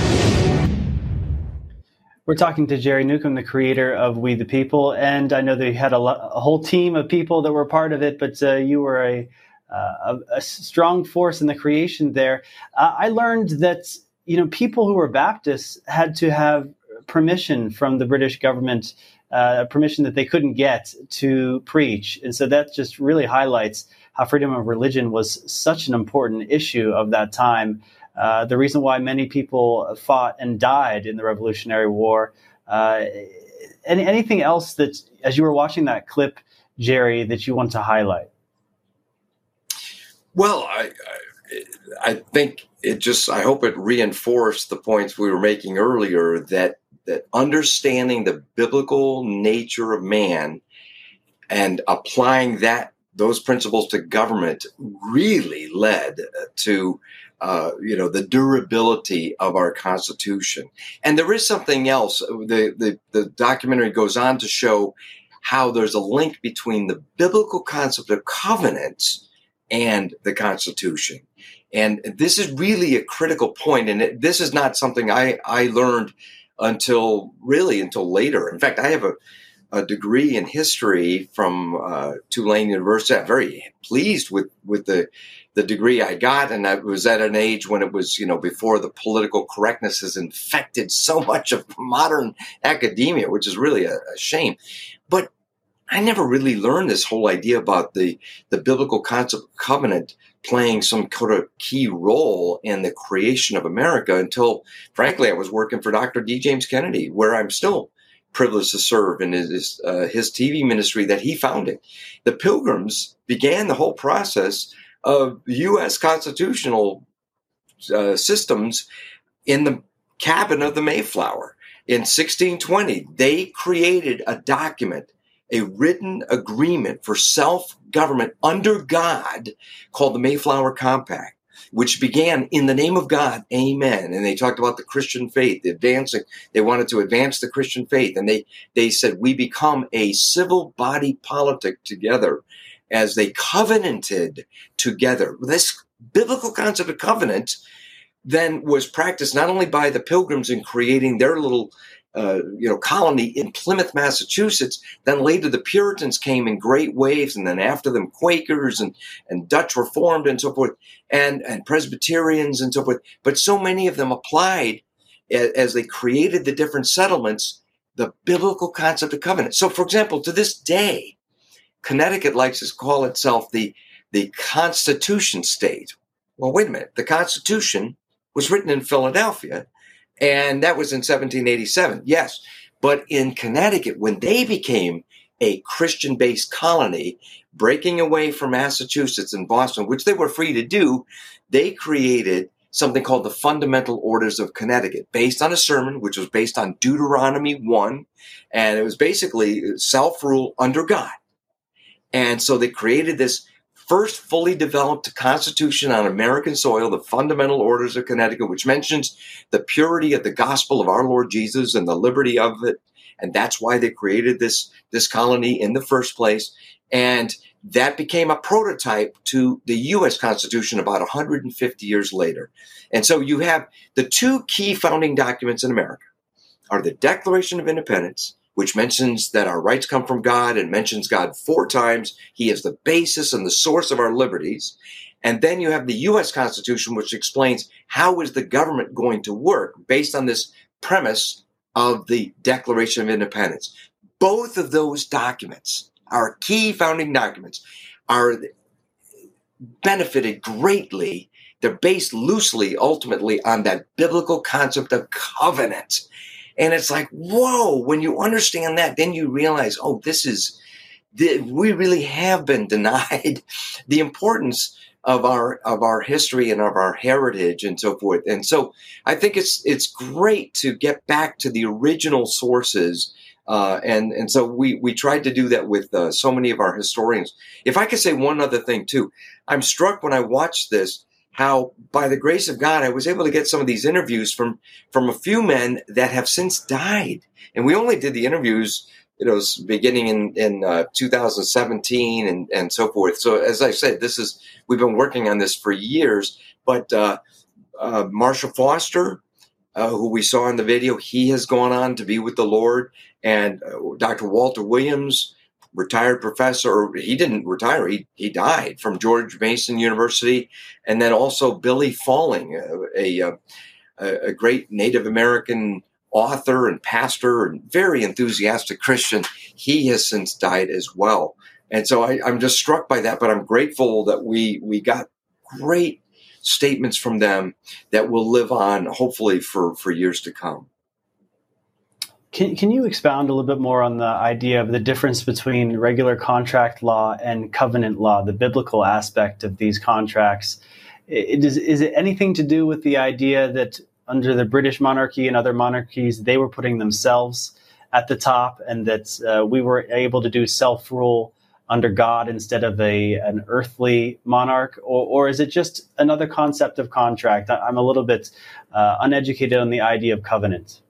We're talking to Jerry Newcomb, the creator of We the People, and I know that you had a whole team of people that were part of it, but you were a strong force in the creation there. I learned that people who were Baptists had to have permission from the British government, permission that they couldn't get to preach. And so that just really highlights how freedom of religion was such an important issue of that time. The reason why many people fought and died in the Revolutionary War. Anything else that, as you were watching that clip, Jerry, that you want to highlight? Well, I think I hope it reinforced the points we were making earlier that understanding the biblical nature of man and applying those principles to government really led to the durability of our Constitution. And there is something else. The documentary goes on to show how there's a link between the biblical concept of covenants and the Constitution. And this is really a critical point. And this is not something I learned until later. In fact, I have a degree in history from Tulane University. I'm very pleased with the degree I got. And I was at an age when it was, before the political correctness has infected so much of modern academia, which is really a shame. But I never really learned this whole idea about the biblical concept of covenant playing some kind of key role in the creation of America until, frankly, I was working for Dr. D. James Kennedy, where I'm still privileged to serve in his TV ministry that he founded. The Pilgrims began the whole process of U.S. constitutional systems in the cabin of the Mayflower. In 1620, they created a document, a written agreement for self-government under God called the Mayflower Compact, which began in the name of God, amen. And they talked about the Christian faith, they wanted to advance the Christian faith. And they said, we become a civil body politic together as they covenanted together. This biblical concept of covenant then was practiced not only by the Pilgrims in creating their little colony in Plymouth, Massachusetts. Then later the Puritans came in great waves, and then after them Quakers and Dutch Reformed and so forth, and Presbyterians and so forth. But so many of them applied, as they created the different settlements, the biblical concept of covenant. So, for example, to this day, Connecticut likes to call itself the Constitution State. Well, wait a minute. The Constitution was written in Philadelphia, and that was in 1787. Yes, but in Connecticut, when they became a Christian-based colony, breaking away from Massachusetts and Boston, which they were free to do, they created something called the Fundamental Orders of Connecticut, based on a sermon, which was based on Deuteronomy 1, and it was basically self-rule under God. And so they created this first fully developed constitution on American soil, the Fundamental Orders of Connecticut, which mentions the purity of the gospel of our Lord Jesus and the liberty of it. And that's why they created this colony in the first place. And that became a prototype to the U.S. Constitution about 150 years later. And so you have the two key founding documents in America are the Declaration of Independence, which mentions that our rights come from God and mentions God 4 times. He is the basis and the source of our liberties. And then you have the U.S. Constitution, which explains how is the government going to work based on this premise of the Declaration of Independence. Both of those documents, our key founding documents, are benefited greatly. They're based loosely, ultimately, on that biblical concept of covenant. And it's like, whoa, when you understand that, then you realize, oh, we really have been denied the importance of our history and of our heritage and so forth. And so I think it's great to get back to the original sources. And so we tried to do that with so many of our historians. If I could say one other thing too, I'm struck when I watched this, how by the grace of God, I was able to get some of these interviews from a few men that have since died. And we only did the interviews, beginning in 2017 and so forth. So as I said, we've been working on this for years, but Marshall Foster, who we saw in the video, he has gone on to be with the Lord, and Dr. Walter Williams, retired professor, he didn't retire, he died, from George Mason University. And then also Billy Falling, a great Native American author and pastor and very enthusiastic Christian. He has since died as well. And so I'm just struck by that, but I'm grateful that we got great statements from them that will live on, hopefully, for years to come. Can you expound a little bit more on the idea of the difference between regular contract law and covenant law, the biblical aspect of these contracts? Is it anything to do with the idea that under the British monarchy and other monarchies, they were putting themselves at the top, and that we were able to do self-rule under God instead of an earthly monarch? Or is it just another concept of contract? I'm a little bit uneducated on the idea of covenant.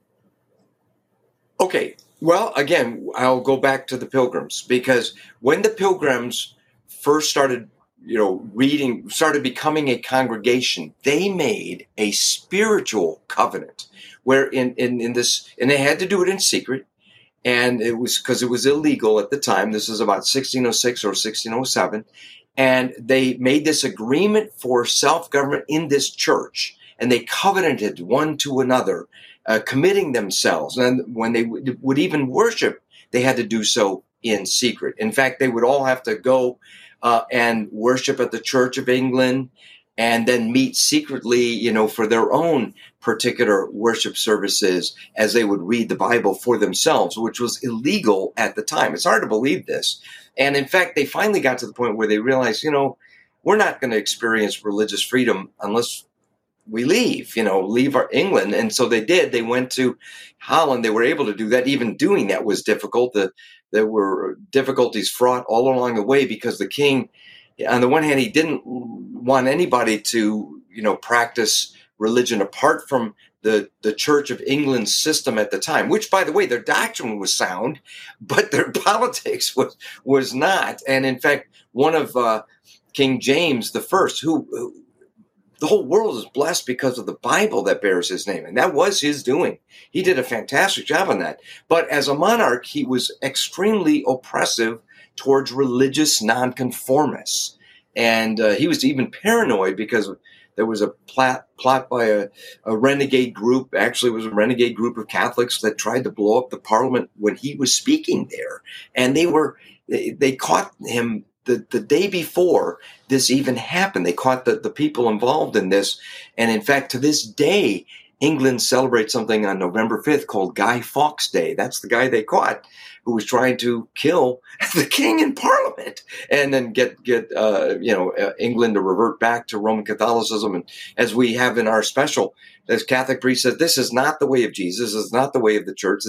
Okay, well, again, I'll go back to the Pilgrims, because when the Pilgrims first started, started becoming a congregation, they made a spiritual covenant where in this, and they had to do it in secret, and it was because it was illegal at the time. This is about 1606 or 1607, and they made this agreement for self-government in this church, and they covenanted one to another, committing themselves. And when they would even worship, they had to do so in secret. In fact, they would all have to go and worship at the Church of England and then meet secretly, for their own particular worship services as they would read the Bible for themselves, which was illegal at the time. It's hard to believe this. And in fact, they finally got to the point where they realized, we're not going to experience religious freedom unless we leave England. And so they did. They went to Holland. They were able to do that. Even doing that was difficult. There were difficulties fraught all along the way because the king, on the one hand, he didn't want anybody to, practice religion apart from the Church of England system at the time, which, by the way, their doctrine was sound, but their politics was not. And in fact, one of King James I, who the whole world is blessed because of the Bible that bears his name. And that was his doing. He did a fantastic job on that. But as a monarch, he was extremely oppressive towards religious nonconformists. And he was even paranoid because there was a plot by a renegade group. Actually, it was a renegade group of Catholics that tried to blow up the parliament when he was speaking there. And they caught him the day before this even happened. They caught the people involved in this. And in fact, to this day, England celebrates something on November 5th called Guy Fawkes Day. That's the guy they caught who was trying to kill the king in Parliament and then get England to revert back to Roman Catholicism. And as we have in our special, as Catholic priest said, this is not the way of Jesus. This is not the way of the church.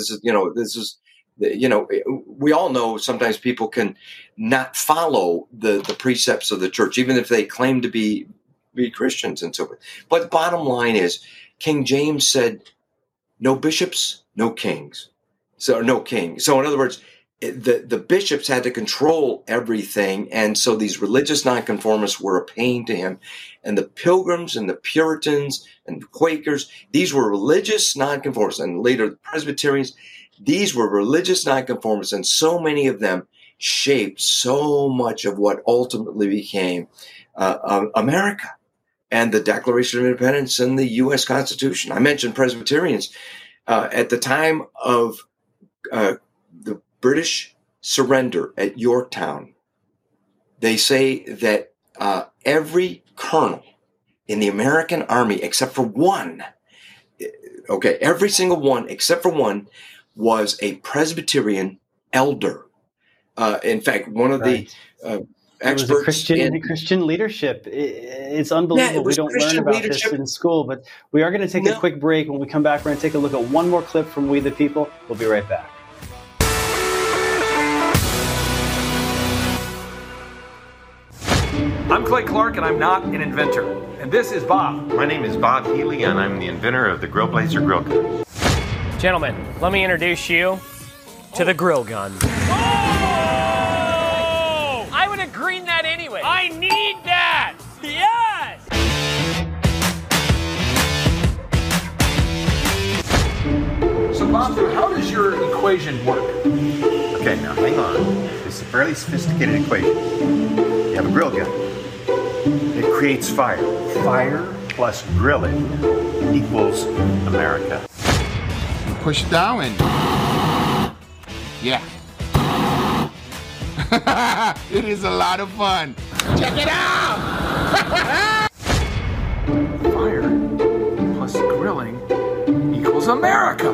We all know sometimes people can not follow the precepts of the church, even if they claim to be Christians and so forth. But the bottom line is, King James said, no bishops, no kings. So no king. So in other words, the bishops had to control everything. And so these religious nonconformists were a pain to him. And the Pilgrims and the Puritans and the Quakers, these were religious nonconformists. And later the Presbyterians, these were religious nonconformists. And so many of them shaped so much of what ultimately became America and the Declaration of Independence and the U.S. Constitution. I mentioned Presbyterians. At the time of the British surrender at Yorktown, they say that every colonel in the American army, except for one, every single one except for one, was a Presbyterian elder. In fact, one of the experts in Christian leadership. It's unbelievable. We don't learn about this in school, but we are going to take a quick break. When we come back, we're going to take a look at one more clip from We the People. We'll be right back. I'm Clay Clark, and I'm not an inventor. And this is Bob. My name is Bob Healy, and I'm the inventor of the Grill Blazer Grill Gun. Gentlemen, let me introduce you to the grill gun. Oh! I would have greened that anyway. I need that! Yes! So, Bob, how does your equation work? Okay, now hang on. It's a fairly sophisticated equation. You have a grill gun. It creates fire. Fire plus grilling equals America. You push it down and... yeah. It is a lot of fun. Check it out! Fire plus grilling equals America.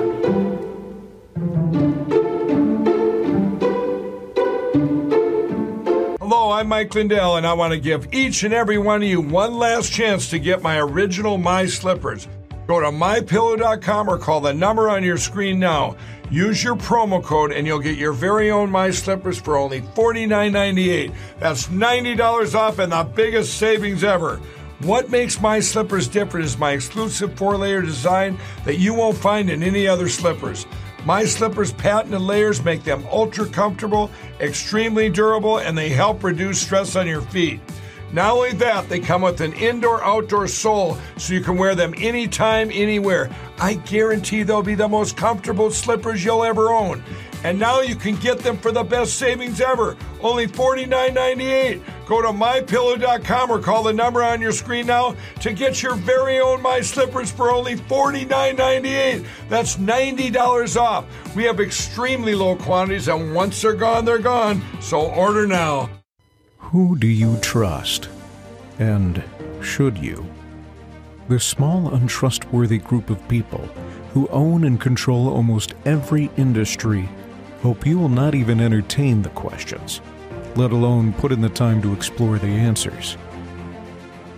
Hello, I'm Mike Lindell, and I want to give each and every one of you one last chance to get my original My Slippers. Go to MyPillow.com or call the number on your screen now. Use your promo code and you'll get your very own My Slippers for only $49.98. That's $90 off and the biggest savings ever. What makes My Slippers different is my exclusive 4-layer design that you won't find in any other slippers. My Slippers' patented layers make them ultra comfortable, extremely durable, and they help reduce stress on your feet. Not only that, they come with an indoor-outdoor sole so you can wear them anytime, anywhere. I guarantee they'll be the most comfortable slippers you'll ever own. And now you can get them for the best savings ever, only $49.98. Go to MyPillow.com or call the number on your screen now to get your very own My Slippers for only $49.98. That's $90 off. We have extremely low quantities, and once they're gone, so order now. Who do you trust? And should you? The small, untrustworthy group of people who own and control almost every industry hope you will not even entertain the questions, let alone put in the time to explore the answers.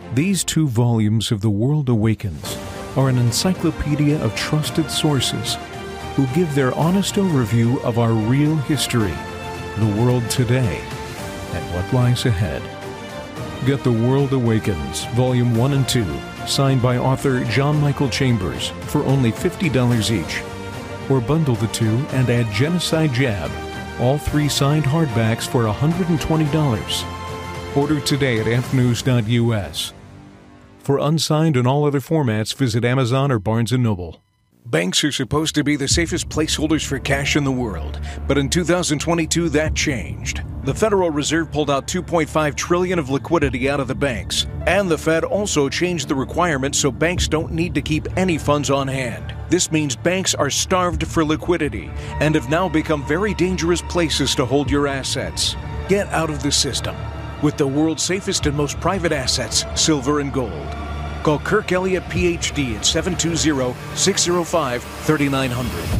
These 2 volumes of The World Awakens are an encyclopedia of trusted sources who give their honest overview of our real history, the world today, and what lies ahead. Get The World Awakens, Volume 1 and 2, signed by author John Michael Chambers, for only $50 each. Or bundle the 2 and add Genocide Jab, all 3 signed hardbacks for $120. Order today at ampnews.us. For unsigned and all other formats, visit Amazon or Barnes & Noble. Banks are supposed to be the safest placeholders for cash in the world, but in 2022 that changed. The Federal Reserve pulled out $2.5 trillion of liquidity out of the banks, and the Fed also changed the requirements so banks don't need to keep any funds on hand. This means banks are starved for liquidity and have now become very dangerous places to hold your assets. Get out of the system with the world's safest and most private assets, silver and gold. Call Kirk Elliott, Ph.D. at 720-605-3900.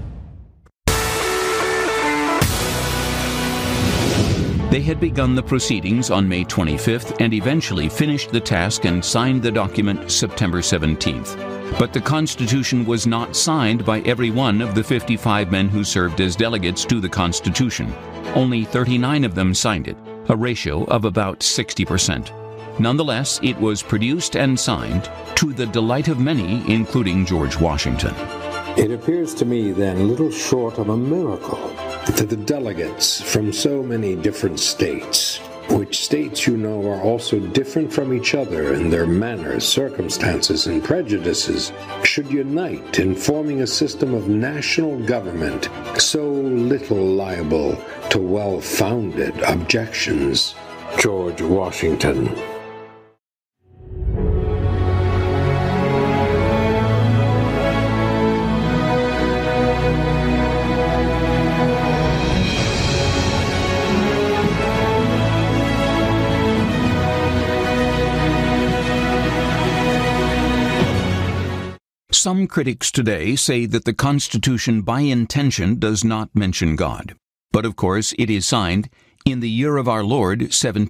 They had begun the proceedings on May 25th and eventually finished the task and signed the document September 17th. But the Constitution was not signed by every one of the 55 men who served as delegates to the Constitution. Only 39 of them signed it, a ratio of about 60%. Nonetheless, it was produced and signed to the delight of many, including George Washington. It appears to me then little short of a miracle that the delegates from so many different states, which states you know are also different from each other in their manners, circumstances, and prejudices, should unite in forming a system of national government so little liable to well-founded objections. George Washington. Some critics today say that the Constitution by intention does not mention God. But of course it is signed in the year of our Lord,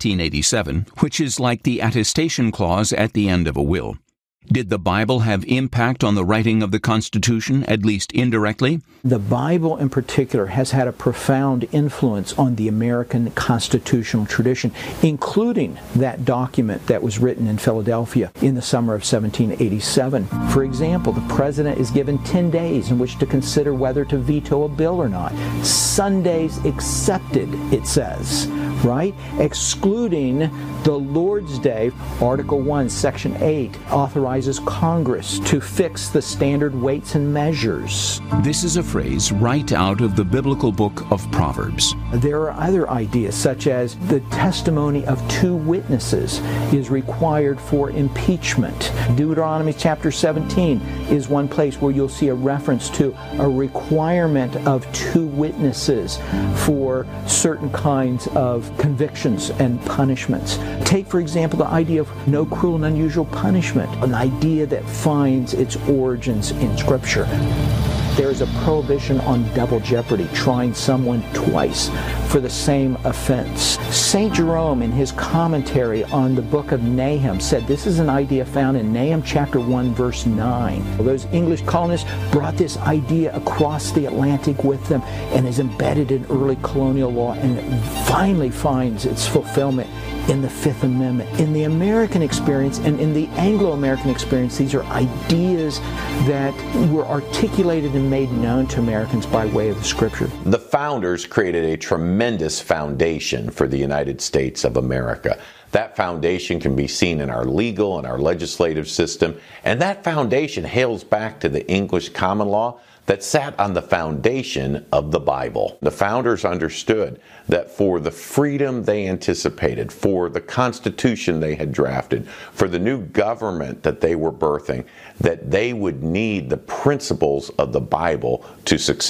1787, which is like the attestation clause at the end of a will. Did the Bible have impact on the writing of the Constitution, at least indirectly? The Bible in particular has had a profound influence on the American constitutional tradition, including that document that was written in Philadelphia in the summer of 1787. For example, the President is given 10 days in which to consider whether to veto a bill or not. Sundays accepted, it says, right? Excluding the Lord's Day. Article 1, Section 8 authorizes Congress to fix the standard weights and measures. This is a phrase right out of the biblical book of Proverbs. There are other ideas, such as the testimony of 2 witnesses is required for impeachment. Deuteronomy chapter 17 is one place where you'll see a reference to a requirement of 2 witnesses for certain kinds of convictions and punishments. Take, for example, the idea of no cruel and unusual punishment, an idea that finds its origins in Scripture. There is a prohibition on double jeopardy, trying someone twice for the same offense. St. Jerome, in his commentary on the book of Nahum, said this is an idea found in Nahum chapter 1, verse 9. Those English colonists brought this idea across the Atlantic with them and is embedded in early colonial law, and it finally finds its fulfillment in the Fifth Amendment. In the American experience and in the Anglo-American experience, these are ideas that were articulated and made known to Americans by way of the Scripture. The founders created a tremendous foundation for the United States of America. That foundation can be seen in our legal and our legislative system, and that foundation hails back to the English common law that sat on the foundation of the Bible. The founders understood that for the freedom they anticipated, for the Constitution they had drafted, for the new government that they were birthing, that they would need the principles of the Bible to succeed.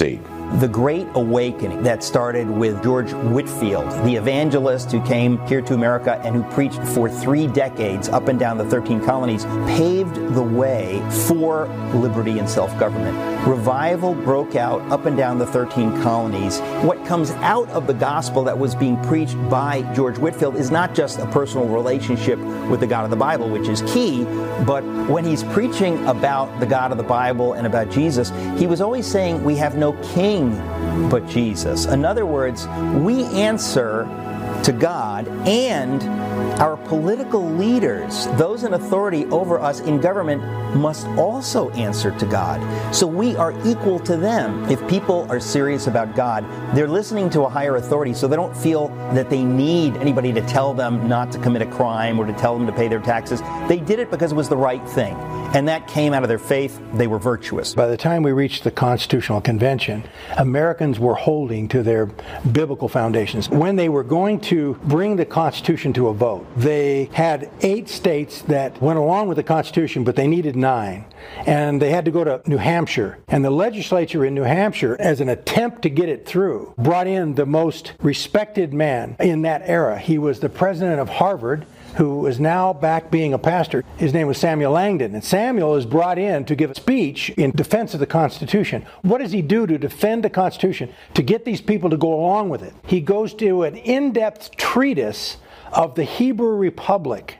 the Great Awakening that started with George Whitefield, the evangelist who came here to America and who preached for 3 decades up and down the 13 colonies, paved the way for liberty and self-government. Revival broke out up and down the 13 colonies. What comes out of the gospel that was being preached by George Whitefield is not just a personal relationship with the God of the Bible, which is key, but when he's preaching about the God of the Bible and about Jesus, he was always saying we have no king but Jesus. In other words, we answer to God, and our political leaders, those in authority over us in government, must also answer to God. So we are equal to them. If people are serious about God, they're listening to a higher authority, so they don't feel that they need anybody to tell them not to commit a crime or to tell them to pay their taxes. They did it because it was the right thing. And that came out of their faith. They were virtuous. By the time we reached the Constitutional Convention, Americans were holding to their biblical foundations. When they were going to bring the Constitution to a vote, they had 8 states that went along with the Constitution, but they needed 9. And they had to go to New Hampshire. And the legislature in New Hampshire, as an attempt to get it through, brought in the most respected man in that era. He was the president of Harvard, who is now back being a pastor. His name was Samuel Langdon. And Samuel is brought in to give a speech in defense of the Constitution. What does he do to defend the Constitution, to get these people to go along with it? He goes to an in-depth treatise of the Hebrew Republic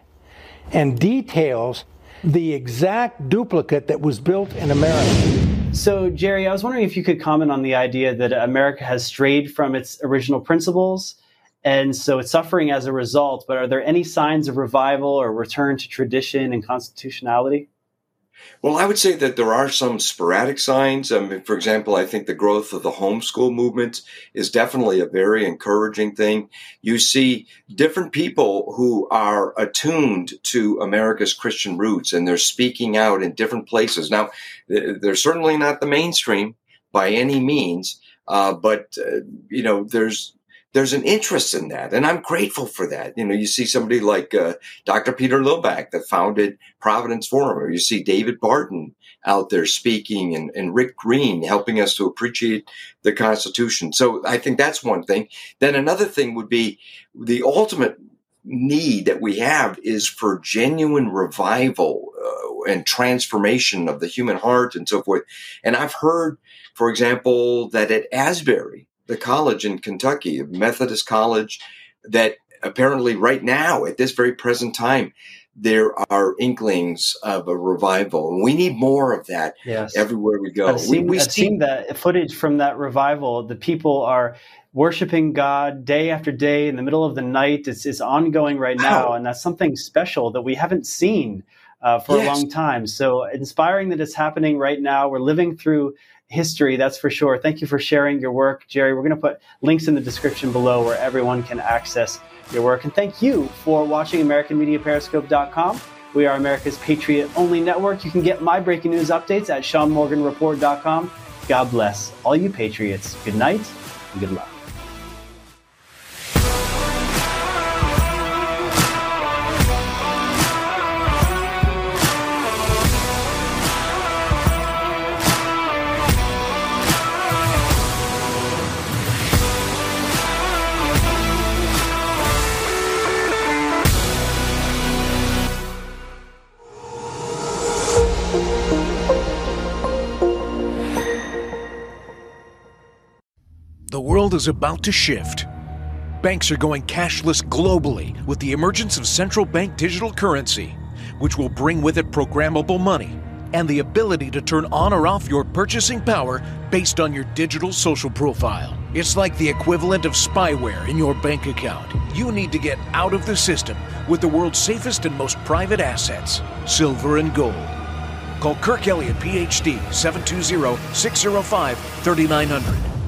and details the exact duplicate that was built in America. So, Jerry, I was wondering if you could comment on the idea that America has strayed from its original principles, and so it's suffering as a result. But are there any signs of revival or return to tradition and constitutionality? Well, I would say that there are some sporadic signs. For example, I think the growth of the homeschool movement is definitely a very encouraging thing. You see different people who are attuned to America's Christian roots, and they're speaking out in different places. Now, they're certainly not the mainstream by any means, but there's an interest in that, and I'm grateful for that. You see somebody like Dr. Peter Lillback that founded Providence Forum, or you see David Barton out there speaking, and Rick Green helping us to appreciate the Constitution. So I think that's one thing. Then another thing would be the ultimate need that we have is for genuine revival and transformation of the human heart and so forth. And I've heard, for example, that at Asbury, the college in Kentucky, Methodist College, that apparently right now, at this very present time, there are inklings of a revival. And we need more of that everywhere we go. I've seen that footage from that revival. The people are worshiping God day after day in the middle of the night. It's ongoing right now, and that's something special that we haven't seen for a long time. So inspiring that it's happening right now. We're living through history, that's for sure. Thank you for sharing your work, Jerry. We're going to put links in the description below where everyone can access your work. And thank you for watching AmericanMediaPeriscope.com. We are America's Patriot-only network. You can get my breaking news updates at SeanMorganReport.com. God bless all you patriots. Good night and good luck. The world is about to shift. Banks are going cashless globally with the emergence of central bank digital currency, which will bring with it programmable money and the ability to turn on or off your purchasing power based on your digital social profile. It's like the equivalent of spyware in your bank account. You need to get out of the system with the world's safest and most private assets, silver and gold. Call Kirk Elliott, PhD, 720-605-3900.